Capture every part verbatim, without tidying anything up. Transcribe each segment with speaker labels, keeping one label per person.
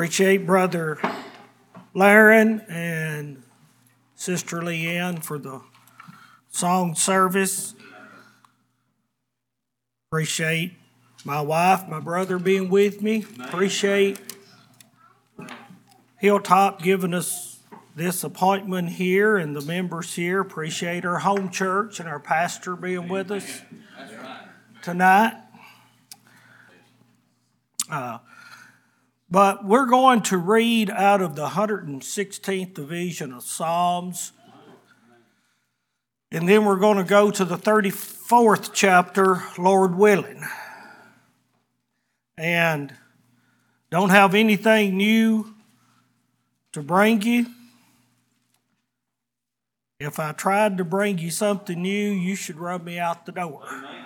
Speaker 1: Appreciate Brother Laren and Sister Leanne for the song service. Appreciate my wife, my brother being with me. Appreciate Hilltop giving us this appointment here and the members here. Appreciate our home church and our pastor being with us tonight. Uh, but we're going to read out of the one hundred sixteenth division of Psalms. And then we're going to go to the thirty-fourth chapter, Lord willing. And don't have anything new to bring you. If I tried to bring you something new, you should run me out the door.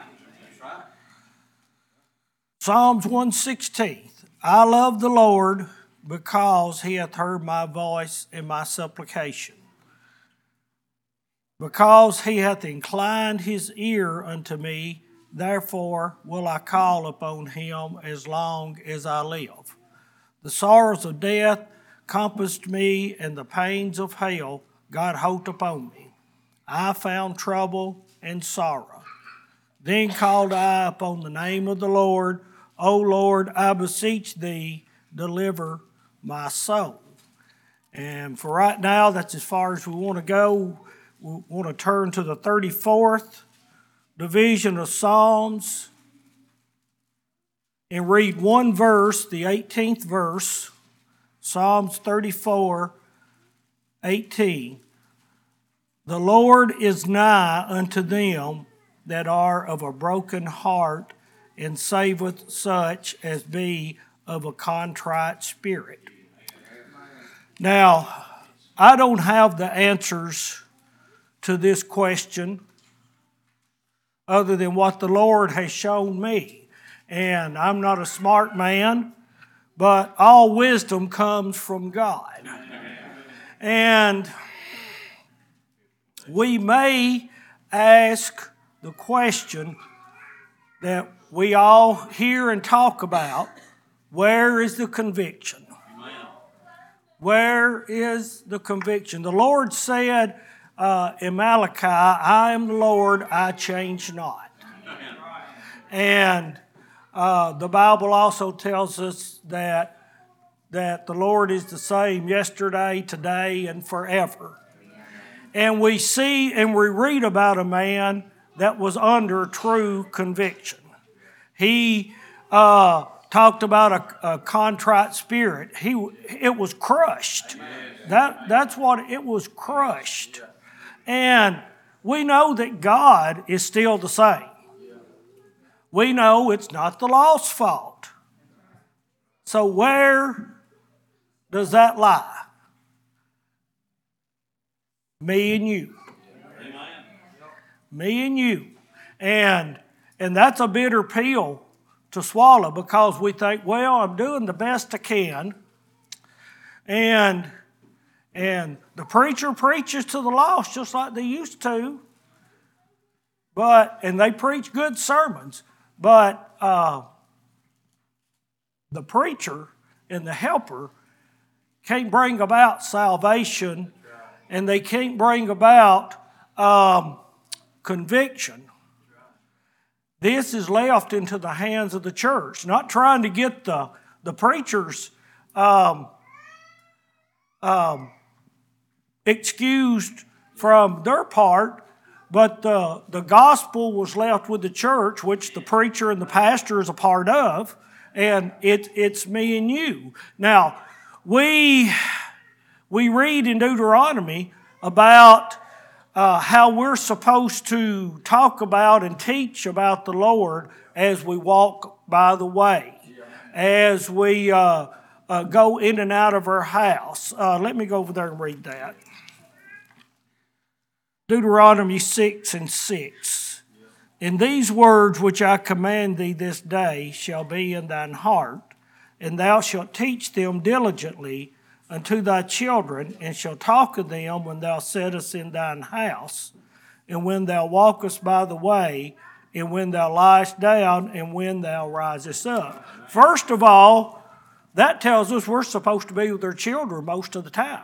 Speaker 1: Psalms one sixteen. I love the Lord because he hath heard my voice and my supplication. Because he hath inclined his ear unto me, therefore will I call upon him as long as I live. The sorrows of death compassed me, and the pains of hell got hold upon me. I found trouble and sorrow. Then called I upon the name of the Lord. O Lord, I beseech thee, deliver my soul. And for right now, that's as far as we want to go. We want to turn to the thirty-fourth division of Psalms and read one verse, the eighteenth verse, Psalms thirty-four, eighteen. The Lord is nigh unto them that are of a broken heart, and saveth such as be of a contrite spirit. Now, I don't have the answers to this question other than what the Lord has shown me. And I'm not a smart man, but all wisdom comes from God. And we may ask the question that we all hear and talk about, where is the conviction? Where is the conviction? The Lord said uh, in Malachi, I am the Lord, I change not. And uh, the Bible also tells us that, that the Lord is the same yesterday, today, and forever. And we see and we read about a man that was under true conviction. He uh, talked about a, a contrite spirit. He it was crushed. That that's what it was crushed. And we know that God is still the same. We know it's not the law's fault. So where does that lie? Me and you. Me and you. And and that's a bitter pill to swallow because we think, well, I'm doing the best I can. And, and the preacher preaches to the lost just like they used to. But and they preach good sermons. But uh, the preacher and the helper can't bring about salvation, and they can't bring about um, conviction. This is left into the hands of the church, not trying to get the, the preachers um, um, excused from their part, but the, the gospel was left with the church, which the preacher and the pastor is a part of, and it, it's me and you. Now, we, we read in Deuteronomy about Uh, how we're supposed to talk about and teach about the Lord as we walk by the way, as we uh, uh, go in and out of our house. Uh, let me go over there and read that. Deuteronomy six and six. And these words which I command thee this day shall be in thine heart, and thou shalt teach them diligently unto thy children, and shalt talk of them when thou sittest in thine house, and when thou walkest by the way, and when thou liest down, and when thou risest up. First of all, that tells us we're supposed to be with our children most of the time.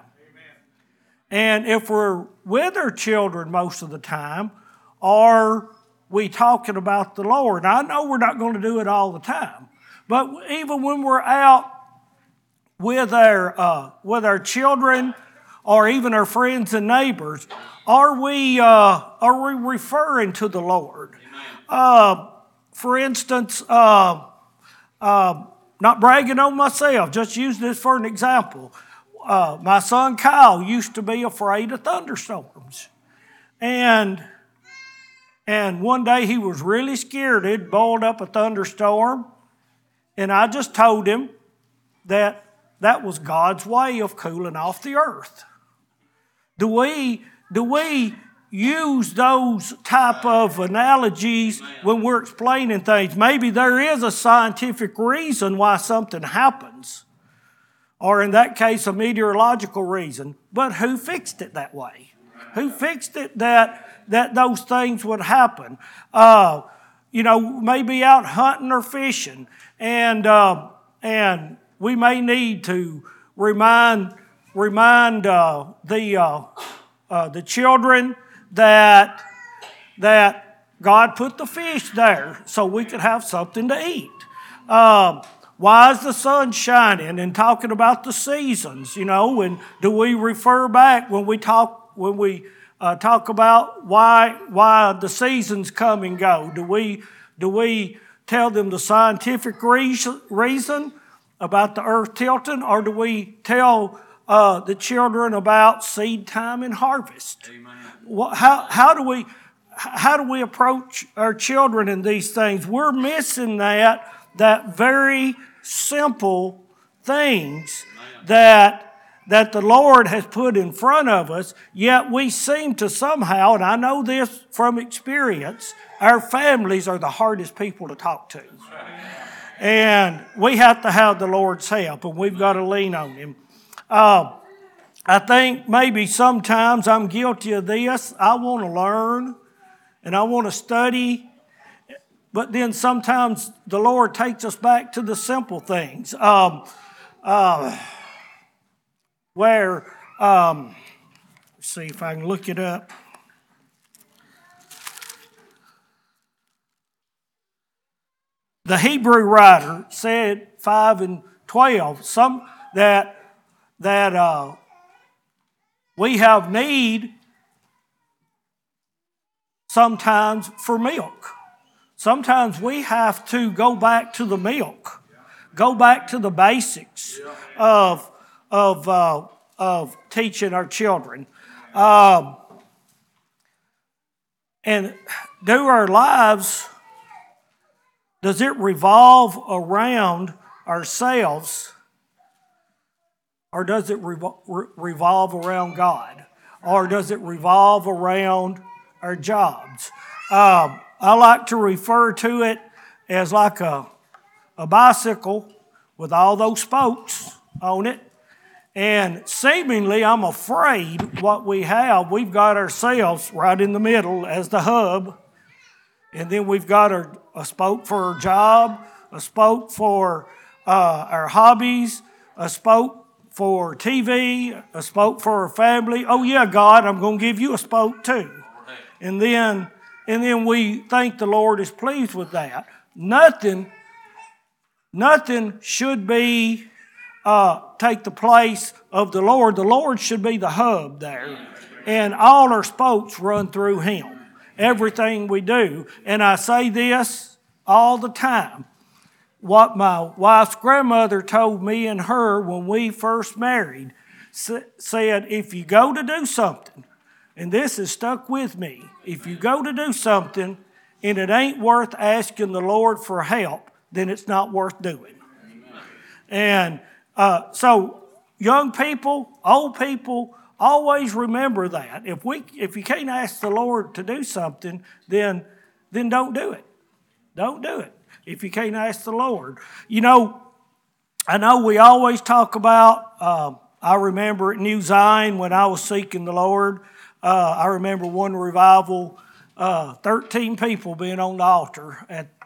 Speaker 1: And if we're with our children most of the time, are we talking about the Lord? Now, I know we're not going to do it all the time, but even when we're out with our uh, with our children or even our friends and neighbors, are we uh, are we referring to the Lord? Uh, for instance, uh, uh, not bragging on myself, just use this for an example. Uh, my son Kyle used to be afraid of thunderstorms. And, and one day he was really scared. It boiled up a thunderstorm. And I just told him that that was God's way of cooling off the earth. Do we, do we use those type of analogies when we're explaining things? Maybe there is a scientific reason why something happens. Or in that case, a meteorological reason. But who fixed it that way? Who fixed it that that those things would happen? Uh, you know, maybe out hunting or fishing, and uh, and we may need to remind remind uh, the uh, uh, the children that that God put the fish there so we could have something to eat. Uh, Why is the sun shining? And talking about the seasons, you know, and do we refer back when we talk when we uh, talk about why why the seasons come and go? Do we do we tell them the scientific reason about the earth tilting, or do we tell uh, the children about seed time and harvest? Amen. How how do we how do we approach our children in these things? We're missing that that very simple things that, that the Lord has put in front of us, yet we seem to somehow, and I know this from experience, our families are the hardest people to talk to. And we have to have the Lord's help, and we've got to lean on Him. Uh, I think maybe sometimes I'm guilty of this. I want to learn, and I want to study, but then sometimes the Lord takes us back to the simple things. Um, uh, where, um, let's see if I can look it up. The Hebrew writer said five and twelve, some that that uh, we have need sometimes for milk. Sometimes we have to go back to the milk, go back to the basics of, of, uh, of teaching our children. Um, and do our lives, does it revolve around ourselves, or does it revol- revolve around God? Or does it revolve around our jobs? Um, I like to refer to it as like a, a bicycle with all those spokes on it. And seemingly, I'm afraid what we have, we've got ourselves right in the middle as the hub. And then we've got our, a spoke for our job, a spoke for uh, our hobbies, a spoke for T V, a spoke for our family. Oh yeah, God, I'm going to give you a spoke too. And then... And then we think the Lord is pleased with that. Nothing, nothing should be uh, take the place of the Lord. The Lord should be the hub there, and all our spokes run through Him. Everything we do, and I say this all the time. What my wife's grandmother told me and her when we first married said, if you go to do something, and this has stuck with me. If you go to do something and it ain't worth asking the Lord for help, then it's not worth doing. Amen. And uh, so young people, old people, always remember that. If we, if you can't ask the Lord to do something, then, then don't do it. Don't do it if you can't ask the Lord. You know, I know we always talk about, uh, I remember at New Zion when I was seeking the Lord, Uh, I remember one revival, uh, thirteen people being on the altar at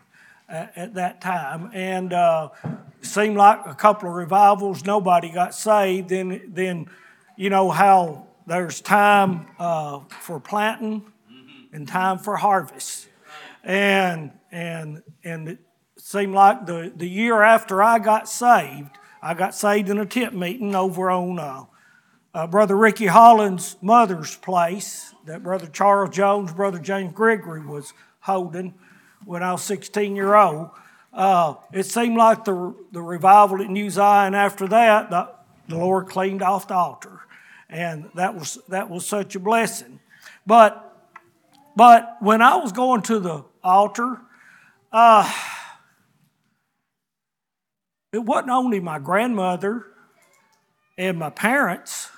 Speaker 1: at, at that time. And uh, it seemed like a couple of revivals, nobody got saved. Then, then you know how there's time uh, for planting and time for harvest. And and and it seemed like the, the year after I got saved, I got saved in a tent meeting over on uh, uh, Brother Ricky Holland's mother's place that Brother Charles Jones, Brother James Gregory was holding when I was sixteen years old. Uh, it seemed like the the revival at New Zion after that, the, the Lord cleaned off the altar. And that was that was such a blessing. But but when I was going to the altar, uh, it wasn't only my grandmother and my parents.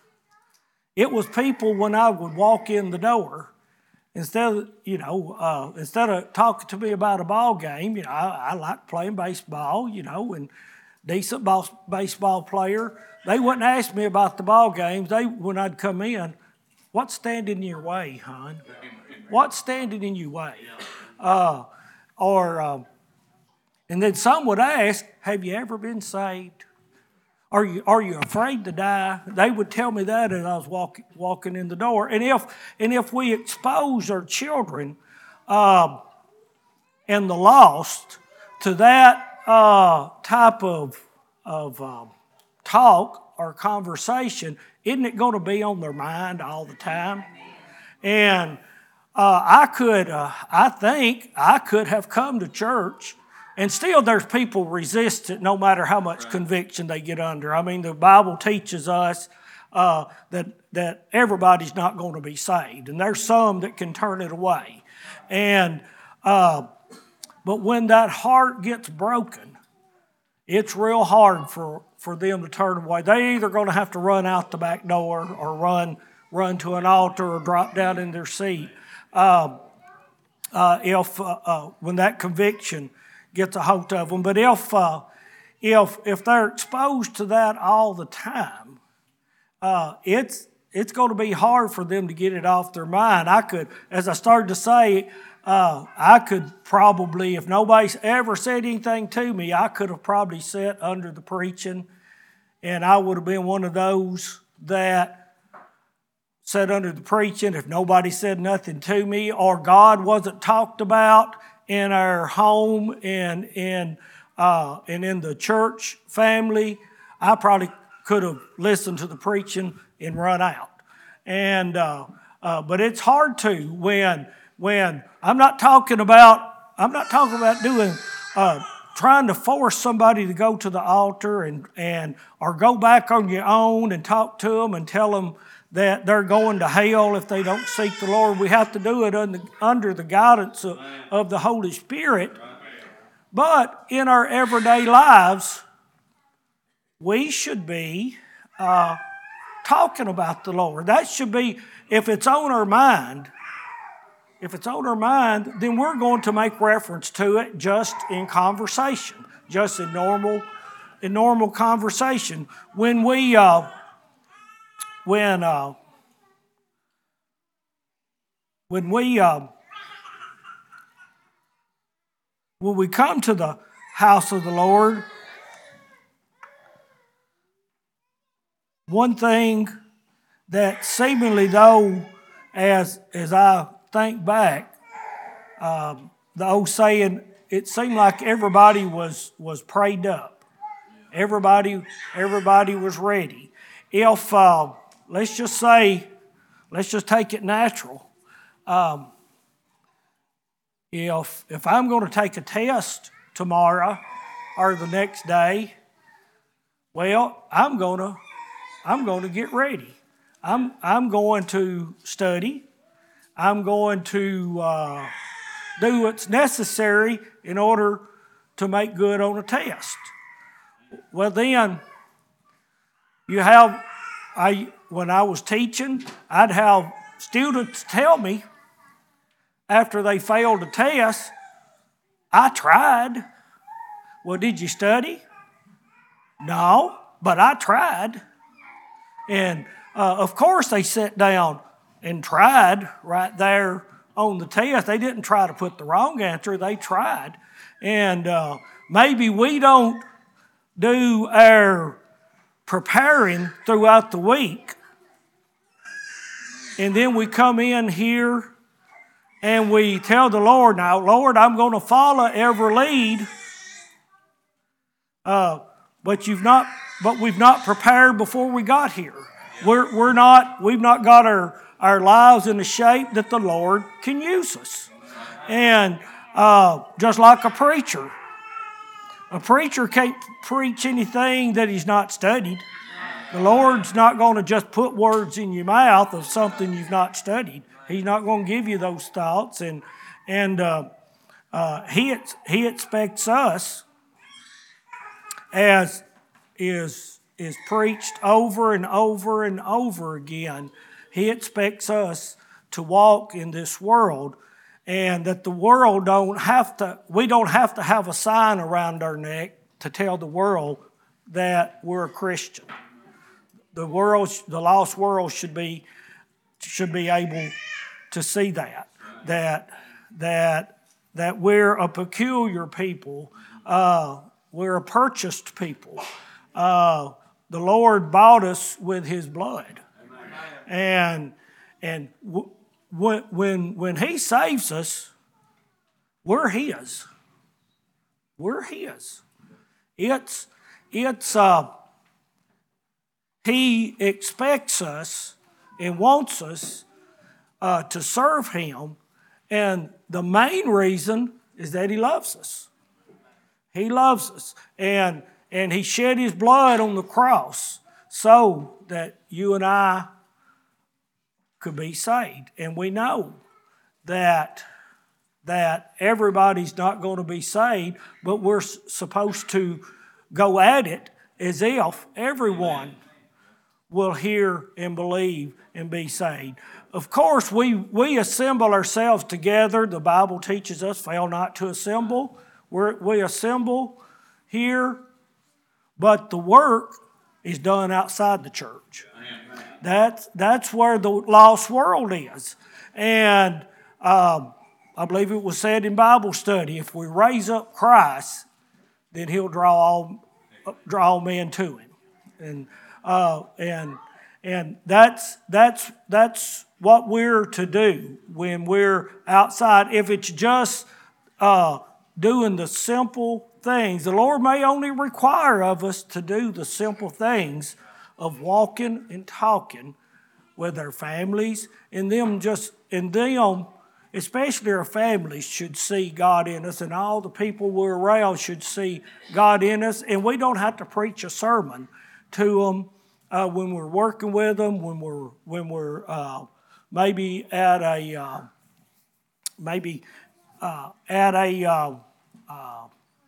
Speaker 1: It was people when I would walk in the door. Instead of, you know, uh, instead of talking to me about a ball game, you know, I, I like playing baseball, you know, and decent ball, baseball player. They wouldn't ask me about the ball games. They, when I'd come in, what's standing in your way, hon? What's standing in your way? Uh, or, um, and then some would ask, have you ever been saved? Are you are you afraid to die? They would tell me that as I was walk, walking in the door. And if and if we expose our children uh, and the lost to that uh, type of of um, talk or conversation, isn't it going to be on their mind all the time? And uh, I could, uh, I think, I could have come to church. And still there's people resist it no matter how much conviction they get under. I mean, the Bible teaches us uh, that, that everybody's not going to be saved. And there's some that can turn it away. And uh, but when that heart gets broken, it's real hard for, for them to turn away. They're either going to have to run out the back door or run, run to an altar or drop down in their seat. Uh, uh, if uh, uh, when that conviction gets a hold of them. But if uh, if if they're exposed to that all the time, uh, it's it's going to be hard for them to get it off their mind. I could, as I started to say, uh, I could probably, if nobody's ever said anything to me, I could have probably sat under the preaching, and I would have been one of those that sat under the preaching if nobody said nothing to me, or God wasn't talked about in our home and in uh, and in the church family. I probably could have listened to the preaching and run out. And uh, uh, but it's hard to when when I'm not talking about I'm not talking about doing uh, trying to force somebody to go to the altar and and or go back on your own and talk to them and tell them that they're going to hell if they don't seek the Lord. We have to do it under, under the guidance of, of the Holy Spirit. But in our everyday lives, we should be uh, talking about the Lord. That should be, if it's on our mind, if it's on our mind, then we're going to make reference to it just in conversation, just in normal, in normal conversation. When we... Uh, When uh, when we uh, when we come to the house of the Lord, one thing that seemingly, though, as as I think back, um, the old saying, it seemed like everybody was was prayed up, everybody everybody was ready. If uh, Let's just say, let's just take it natural. Um, if if I'm going to take a test tomorrow or the next day, well, I'm gonna I'm going to get ready. I'm I'm going to study. I'm going to uh, do what's necessary in order to make good on a test. Well, then you have I. When I was teaching, I'd have students tell me after they failed a test, I tried. Well, did you study? No, but I tried. And uh, of course they sat down and tried right there on the test. They didn't try to put the wrong answer. They tried. And uh, maybe we don't do our preparing throughout the week. And then we come in here and we tell the Lord, now, Lord, I'm going to follow every lead. Uh, but you've not, but we've not prepared before we got here. We're we're not, we've not got our, our lives in the shape that the Lord can use us. And uh, just like a preacher, a preacher can't preach anything that he's not studied. The Lord's not going to just put words in your mouth of something you've not studied. He's not going to give you those thoughts, and and uh, uh, he he expects us, as is is preached over and over and over again. He expects us to walk in this world, and that the world don't have to. We don't have to have a sign around our neck to tell the world that we're a Christian. The world, the lost world, should be should be able to see that that that that we're a peculiar people. Uh, we're a purchased people. Uh, the Lord bought us with His blood, and and w- when when He saves us, we're His. We're His. It's it's. Uh, He expects us and wants us uh, to serve Him. And the main reason is that He loves us. He loves us. And, and He shed His blood on the cross so that you and I could be saved. And we know that, that everybody's not going to be saved, but we're supposed to go at it as if everyone will hear and believe and be saved. Of course, we, we assemble ourselves together. The Bible teaches us, fail not to assemble. We're, we assemble here, but the work is done outside the church. That's, that's where the lost world is. And um, I believe it was said in Bible study, if we raise up Christ, then He'll draw all, draw men to Him. And Uh, and and that's that's that's what we're to do when we're outside. If it's just uh, doing the simple things, the Lord may only require of us to do the simple things of walking and talking with our families, and them just and them, especially our families, should see God in us, and all the people we're around should see God in us, and we don't have to preach a sermon to them uh, when we're working with them, when we're when we're uh, maybe at a uh, maybe uh, at a uh, uh,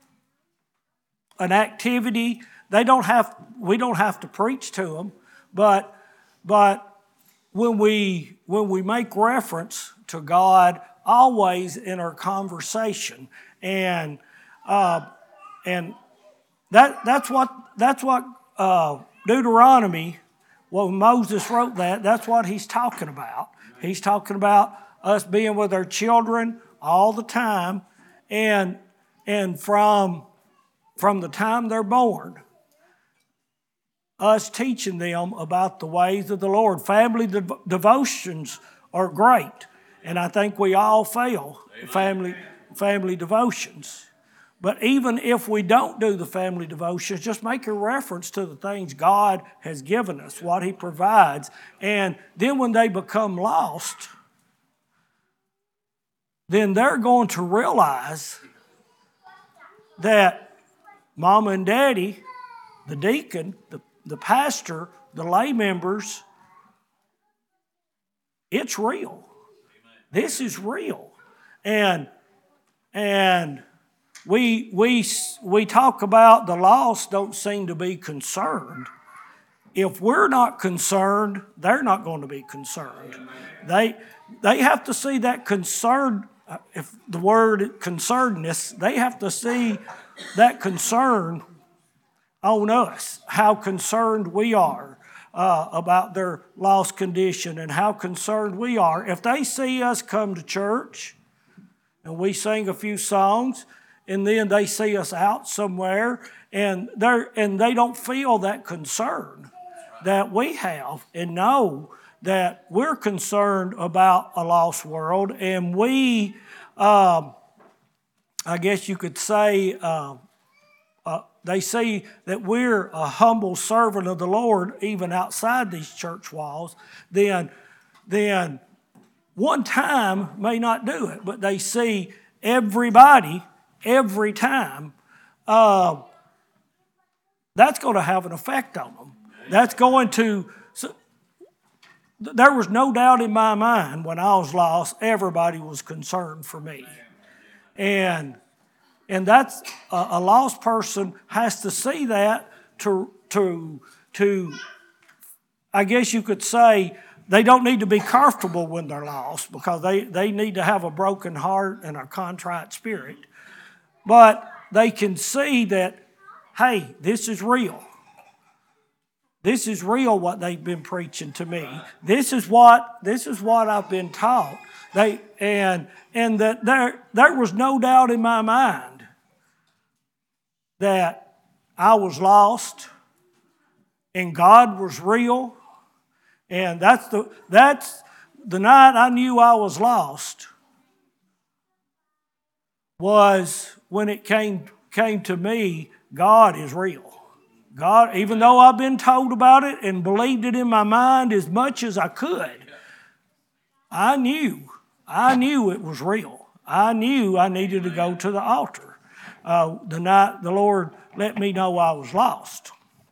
Speaker 1: an activity. They don't have we don't have to preach to them, but but when we when we make reference to God always in our conversation, and uh, and that that's what that's what. Uh, Deuteronomy, well, Moses wrote that, that's what he's talking about. He's talking about us being with our children all the time, and and from, from the time they're born, us teaching them about the ways of the Lord. Family dev- devotions are great, and I think we all fail family, family devotions. But even if we don't do the family devotions, just make a reference to the things God has given us, what He provides. And then when they become lost, then they're going to realize that Mama and Daddy, the deacon, the, the pastor, the lay members, it's real. This is real. And, and, We we we talk about the lost don't seem to be concerned. If we're not concerned, they're not going to be concerned. They they have to see that concern. If the word concernedness, they have to see that concern on us. How concerned we are. uh, about their lost condition and how concerned we are. If they see us come to church and we sing a few songs, and then they see us out somewhere, and they and they don't feel that concern that we have, and know that we're concerned about a lost world, and we, uh, I guess you could say, uh, uh, they see that we're a humble servant of the Lord, even outside these church walls, then, then one time may not do it, but they see everybody every time, uh, that's going to have an effect on them. That's going to, so, there was no doubt in my mind when I was lost, everybody was concerned for me. And and that's, a, a lost person has to see that to, to, to, I guess you could say, they don't need to be comfortable when they're lost, because they, they need to have a broken heart and a contrite spirit. But they can see that, hey, this is real. This is real what they've been preaching to me. This is what this is what I've been taught. They and and that there there was no doubt in my mind that I was lost and God was real. And that's the that's the night I knew I was lost, was when it came came to me, God is real. God, even though I've been told about it and believed it in my mind as much as I could, I knew, I knew it was real. I knew I needed to go to the altar. Uh, the night the Lord let me know I was lost.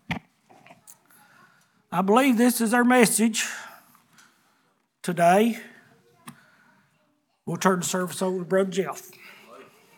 Speaker 1: I believe this is our message today. We'll turn the service over to Brother Jeff.